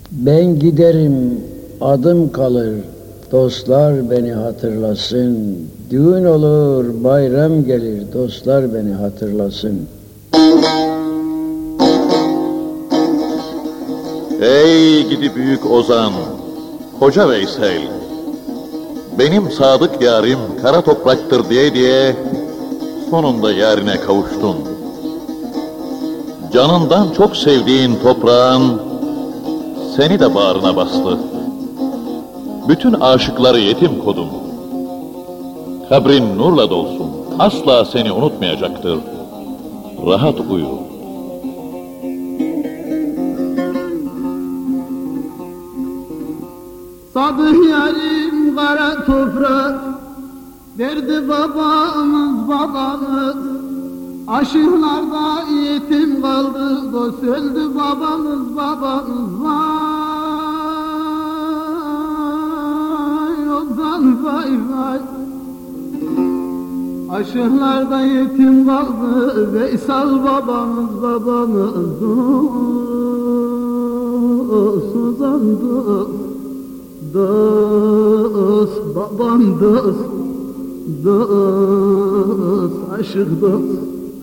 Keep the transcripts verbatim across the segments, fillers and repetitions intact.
Ben giderim, adım kalır, dostlar beni hatırlasın. Düğün olur, bayram gelir, dostlar beni hatırlasın. Ey gidi büyük ozan, Hoca Veysel, benim sadık yarim kara topraktır diye diye sonunda yarine kavuştun. Canından çok sevdiğin toprağın seni de bağrına bastı. Bütün aşıkları yetim kodun. Kabrin nurla dolsun, asla seni unutmayacaktır. Rahat uyu. Sadık yarim kara toprak, derdi babamız babamız. Aşıklarda yetim kaldı, dost öldü babamız babamız. Vay yoldan vay vay. Aşıklarda yetim kaldı, Veysel babamız babamız. Dost uzandı, dost babam dost, dost aşık dost.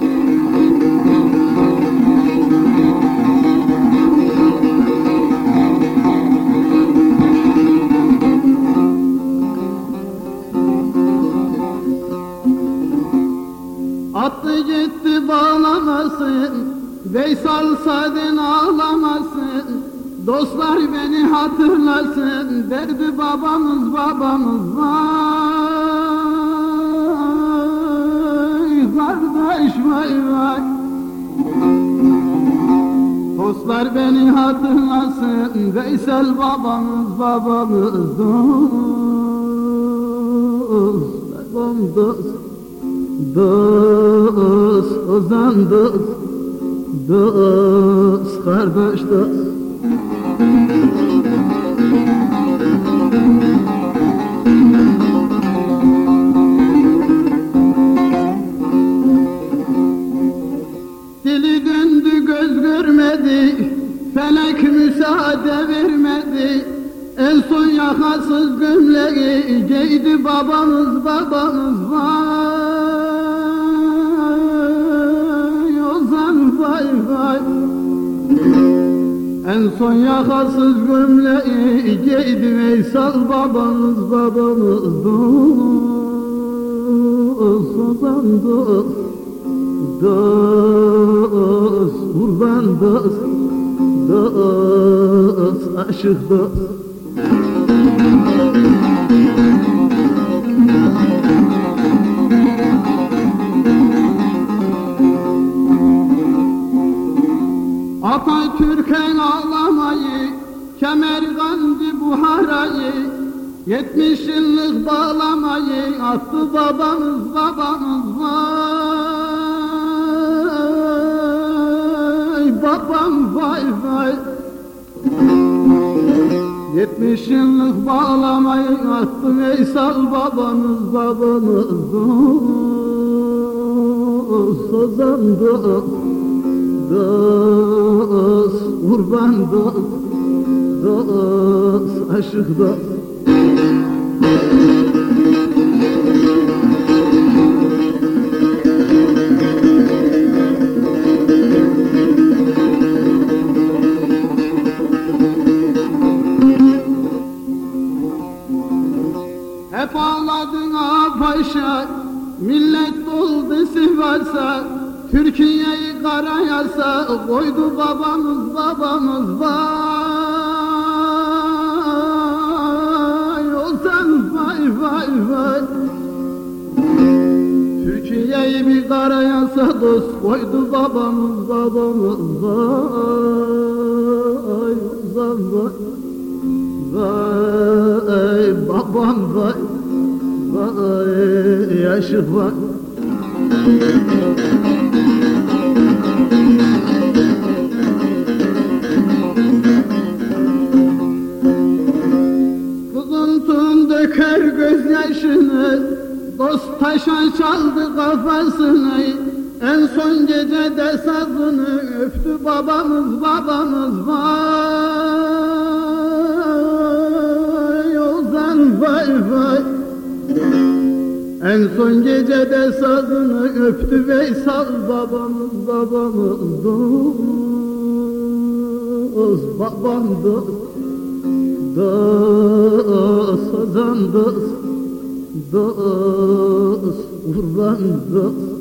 Attı gitti bağlamasın, Veysel sadin ağlamasın. Dostlar beni hatırlasın, derdi babamız babamız. Vay kardeş vay vay. Dostlar beni hatırlasın, Veysel babamız babamız. Dost babam dost, dost ozan dost, dost kardeş dost. Dili döndü göz görmedi, felek müsaade vermedi. En son yakasız gömleği giydi babamız babamız. Vay ozan vay vay. En son yakasız gömleği giydi Veysel babamız babamız. Dost ozan dost, dost kurban dost, dost aşık dost. Atatürk'en ağlamayı, Kemergandi Buhara'yı, yetmiş yıllık bağlamayı attı babamız babamız. Vay babam vay vay. Yetmiş yıllık bağlamayı attı Veysel babamız babamız. Dost ozan dost, dost kurban dost, dost aşık dost. Hep ağladın ağa paşa, millet doldu Sivas'a. Türkiye'yi karayasa koydu babamız babamız. Vay olsan vay vay vay. Türkiye'yi bir karayasa dost koydu babamız babamız. Vay olsan vay. Vay babam vay. Vay yaşık vay. Kızıntın döker gözyaşını, dost taşan çaldı kafasını. En son gecede sazını öptü babamız babamız. Vay En son gecede sazını öptü Veysal babamız babamız dost babam dost dost sazan dost dost kurban dost